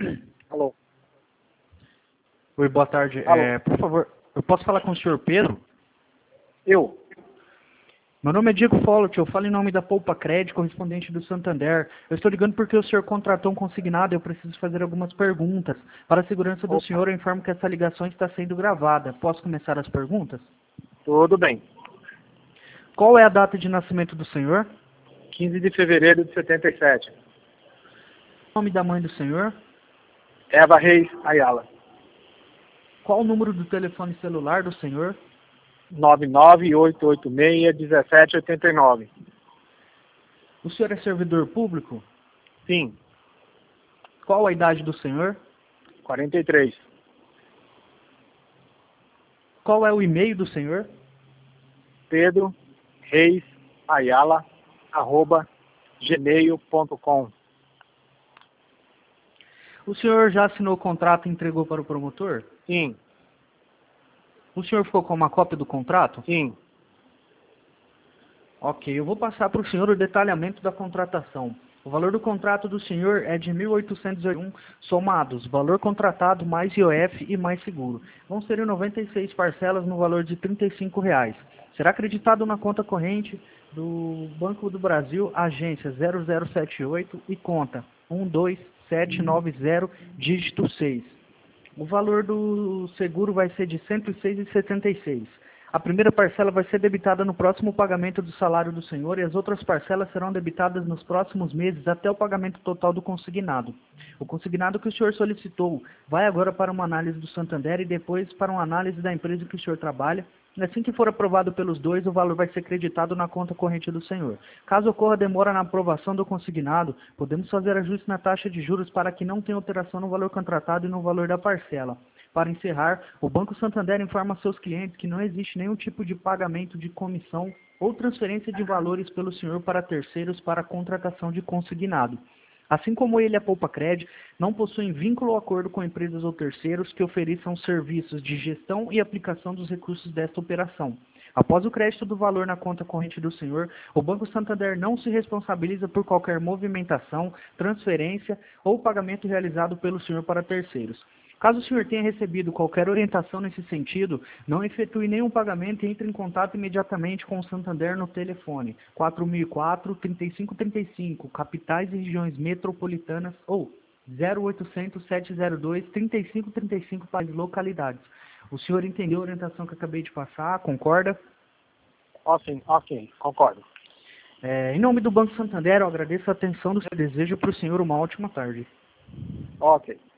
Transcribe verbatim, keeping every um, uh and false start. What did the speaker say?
Alô? Oi, boa tarde. Alô? É, por favor, eu posso falar com o senhor Pedro? Eu? Meu nome é Diego Follett, eu falo em nome da Poupa Crédito, correspondente do Santander. Eu estou ligando porque o senhor contratou um consignado e eu preciso fazer algumas perguntas. Para a segurança do Opa, senhor, eu informo que essa ligação está sendo gravada. Posso começar as perguntas? tudo bem. Qual é a data de nascimento do senhor? quinze de fevereiro de setenta e sete. O nome da mãe do senhor? Eva Reis Ayala. Qual o número do telefone celular do senhor? nove nove oito oito seis um sete oito nove. O senhor é servidor público? Sim, Qual a idade do senhor? quarenta e três. Qual é o e-mail do senhor? Pedro Reis Ayala, arroba gmail ponto com. O senhor já assinou o contrato e entregou para o promotor? Sim, O senhor ficou com uma cópia do contrato? sim. Ok, eu vou passar para o senhor o detalhamento da contratação. O valor do contrato do senhor é de mil oitocentos e um somados, valor contratado mais I O F e mais seguro. Vão ser em noventa e seis parcelas no valor de trinta e cinco reais. Será acreditado na conta corrente do Banco do Brasil, agência zero zero sete oito e conta um dois sete nove zero, dígito seis. O valor do seguro vai ser de cento e seis reais e setenta e seis centavos. A primeira parcela vai ser debitada no próximo pagamento do salário do senhor e as outras parcelas serão debitadas nos próximos meses até o pagamento total do consignado. O consignado que o senhor solicitou vai agora para uma análise do Santander e depois para uma análise da empresa que o senhor trabalha. Assim que for aprovado pelos dois, o valor vai ser creditado na conta corrente do senhor. Caso ocorra demora na aprovação do consignado, podemos fazer ajuste na taxa de juros para que não tenha alteração no valor contratado e no valor da parcela. Para encerrar, o Banco Santander informa seus clientes que não existe nenhum tipo de pagamento de comissão ou transferência de valores pelo senhor para terceiros para a contratação de consignado. Assim como ele, a Poupa Crédito, não possuem vínculo ou acordo com empresas ou terceiros que ofereçam serviços de gestão e aplicação dos recursos desta operação. Após o crédito do valor na conta corrente do senhor, o Banco Santander não se responsabiliza por qualquer movimentação, transferência ou pagamento realizado pelo senhor para terceiros. Caso o senhor tenha recebido qualquer orientação nesse sentido, não efetue nenhum pagamento e entre em contato imediatamente com o Santander no telefone quatro mil e quatro, trinta e cinco trinta e cinco, capitais e regiões metropolitanas ou zero oitocentos, sete zero dois, trinta e cinco trinta e cinco para as localidades. O senhor entendeu a orientação que eu acabei de passar? Concorda? Ok, ok, concordo. É, em nome do Banco Santander, eu agradeço a atenção do senhor. Desejo para o senhor uma ótima tarde. Ok.